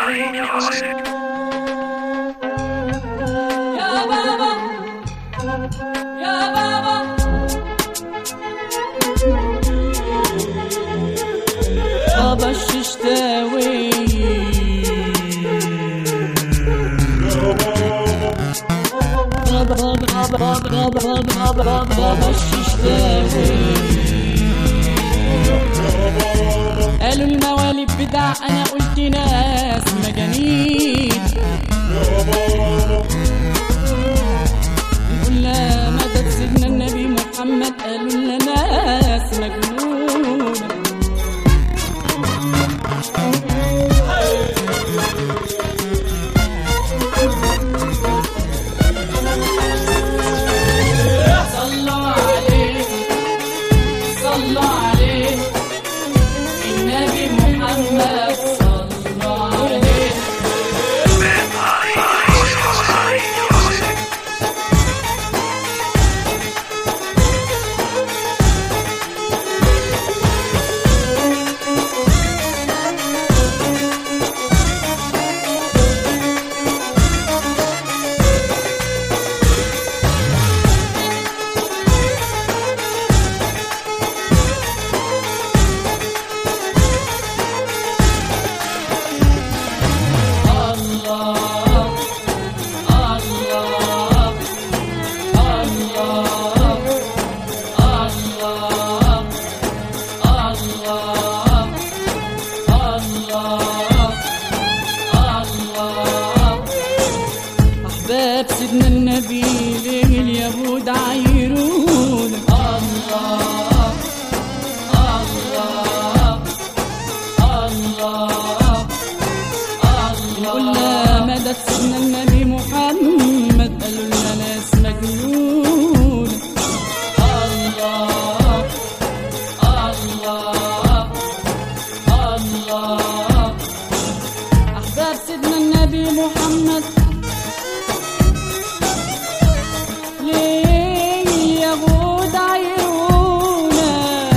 بابا الششتاوي بابا الششتاوي قالوا الموالد بدع، انا قلت ناس مجانين. نقول لا مدد سيدنا النبي محمد، قالوا لنا ناس مجنون. صلوا عليه صلوا عليه النبي محمد، صلوا عليه. أحباب سيدنا النبي ليه اليهود عايرون؟ الله الله الله قلنا مدد سيدنا النبي محمد، قالوا لنا ناس مجنون. الله الله الله أحباب سيدنا النبي محمد، ليه اليهود عايرونا؟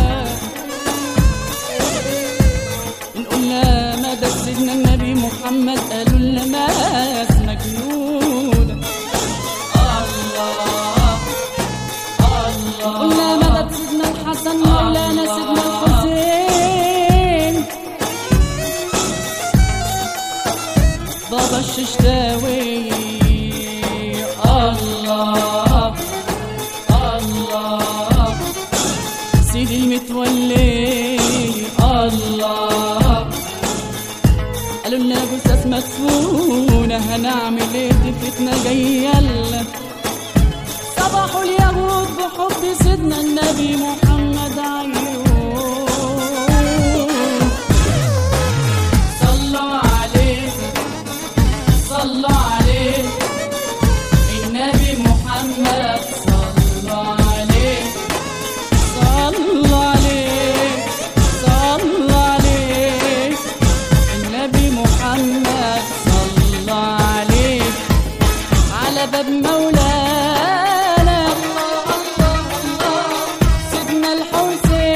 نقول لا مدد سيدنا النبي محمد، قالوا لنا ناس مجنونة. الله الله قلنا مدد سيدنا الحسن، مولانا سيدنا الحسين، بابا الششتاوي. الله الله سيدي المتولي. الله قالوا لنا جثث مدفونة، هنعمل ايه دي فتنة جاية لنا. صبحوا اليهود بحب سيدنا النبي محمد عيون. صلوا عليه صلوا عليه النبي محمد، صلوا عليه صلوا عليه صلوا عليه النبي محمد، صلوا عليه على باب مولانا سيدنا الحسين.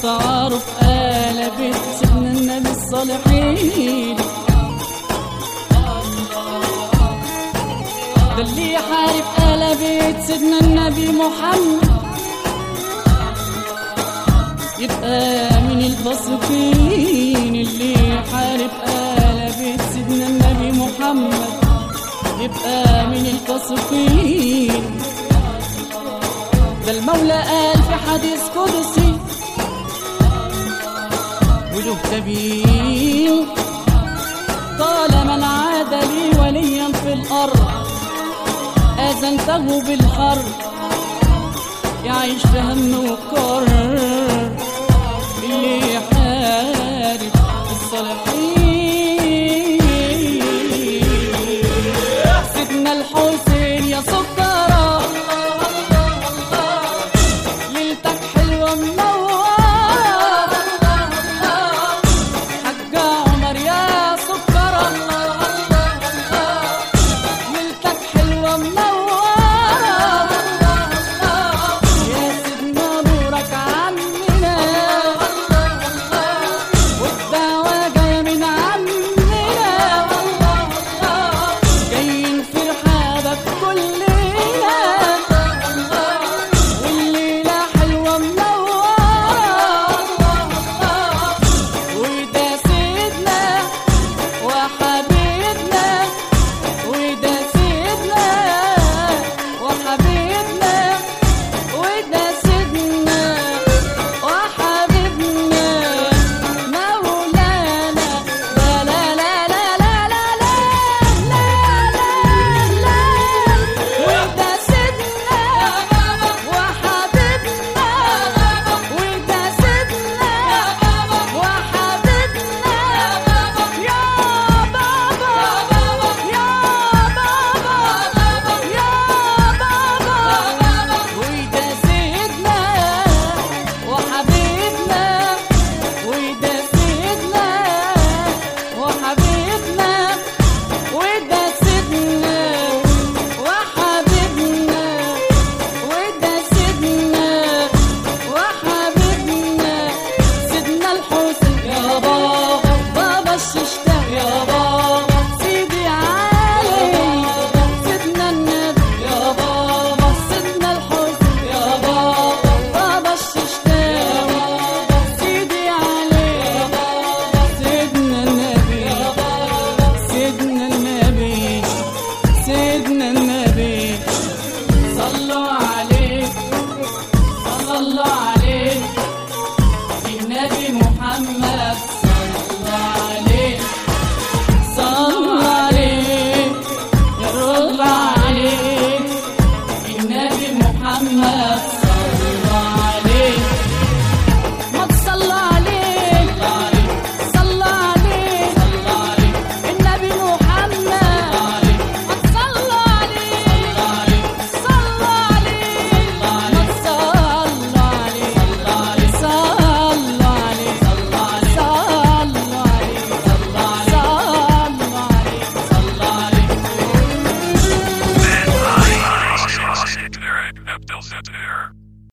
تعارف آل بيت سيدنا النبي الصالحين. ده اللي يحارب آل بيت سيدنا النبي محمد يبقى من الفاسقين. اللي يحارب آل بيت سيدنا النبي محمد يبقى من الفاسقين. ده المولى قال في حديث قدسي وله كبير، قال من عاد لي وليا في الأرض آذنته بالحرب يعيش في هم وكرر. اللي يحارب الصالحين سيدنا الحسين يا سكرة ليلتك حلوة منورة. حاج عمر يا سكرة ليلتك حلوة منورة. يا بابا